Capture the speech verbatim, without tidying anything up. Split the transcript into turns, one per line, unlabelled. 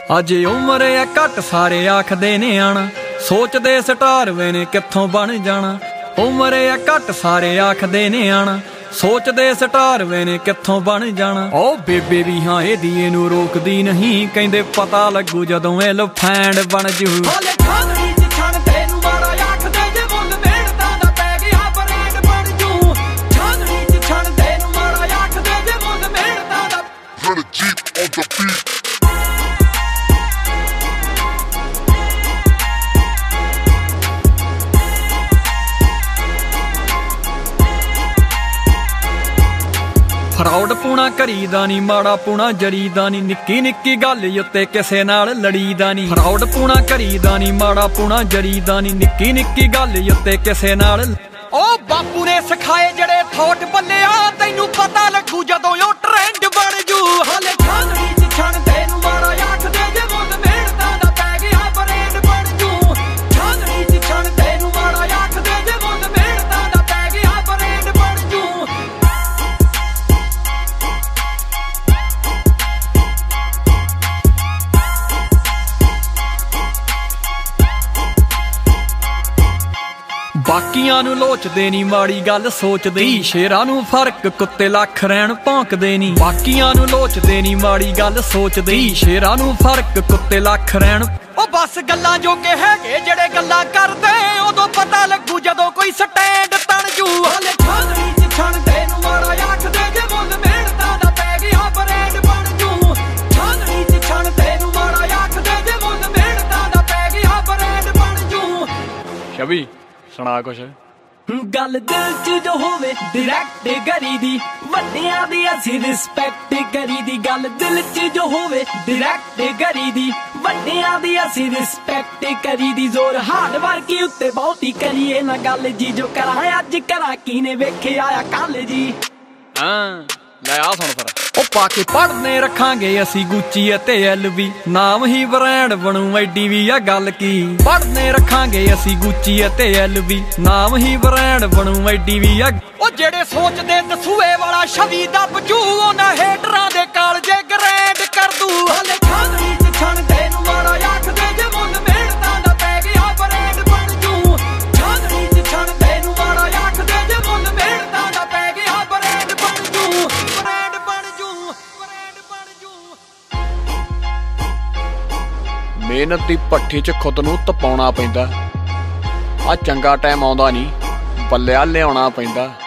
अजे उम्र है घट सारे आखदे ने आना, सोचदे स्टार वे ने कित्थों बन जाना। उम्र है घट सारे आखदे ने आना, सोचदे स्टार वे ने कित्थों बन जाना। ओ बेबे भी हाँ एदी इनू रोकदी नहीं, कहंदे पता लगू जदों ए लफैंड बन जू। फराउड पूना करीदा नी, माड़ा पूना जरीदा नी, निक्की निक्की गल उत्ते किसे नाल लड़ीदा नी। फराउड पूना करीदा नी, माड़ा पूना जरीदा नी, निक्की निक्की गल उत्ते किसे नाल। ओ बापू ने सिखाए जड़े थॉट बल्लिया, तैनू पता लगू जदों ओ ट्रेंड बन जू। हाले छाननी च छण तेनू माड़ा आखदे जे मुल मेहनतां दा पै गया ब्रांड बन जू। छाननी च छण तेनू माड़ा आखदे जे मुल मेहनतां दा पै गया ब्रांड बन जू। बाकियां नू लोचदे नी, माड़ी गल सोचदे, शेरां नू फर्क कुत्ते लख रैण भौंकदे नी। बाकियां नू लोचदे नी, माड़ी गल सोचदे, शेरां नू फर्क कुत्ते लख रैण। ओ बस गल्लां जोगे हैगे जेड़े गल्लां करदे, उदों पता लगू जदों कोई स्टैंड तण जू। हाले छाननी च छण तेनू माड़ा आखदे जे मुल मेहनतां दा पै गया ब्रांड बन जू। छाननी च छण तेनू माड़ा आखदे जे मुल मेहनतां दा पै गया ब्रांड बन जू। छवि सुना कुछ
गल दिल च जो होवे डायरेक्ट करी दी, वड्डियां दी असीं रिस्पेक्ट करी दी। गल दिल च जो होवे डायरेक्ट करी दी, वड्डियां दी असीं रिस्पेक्ट करी दी। जोर हार्ड वर्क उत्ते बहुती करिए ना गल जी, जो करा अज करा की ने वेखे आया कल जी।
हाँ लै आ सुन फिर। ओ पाके पढ़ने रखांगे असी गुच्ची ते एलवी, नाम ही ब्रांड बनू एडी भी आ गल की। पढ़ने रखांगे असी गुच्ची ते एलवी, नाम ही ब्रांड बनू एडी भी आ। ओ जेड़े सोचदे दसूए वाला छवि दब जू, उन्हां हेटरां दे कालजे ग्रैंड कर दू। हाले छाननी च छण तेनू माड़ा आखदे जे मुल मेहनतां दा पै गया ब्रांड बन जू। छाननी च छण तेनू माड़ा आखदे जे मुल मेहनतां दा पै गया ब्रांड बन जू। ब्रांड बन जू, ब्रांड बन जू। मेहनत दी भट्ठी च खुद नू तपाउणा पैंदा, आ चंगा टाइम आउंदा नहीं, पल्लिआ लिआउणा पैंदा।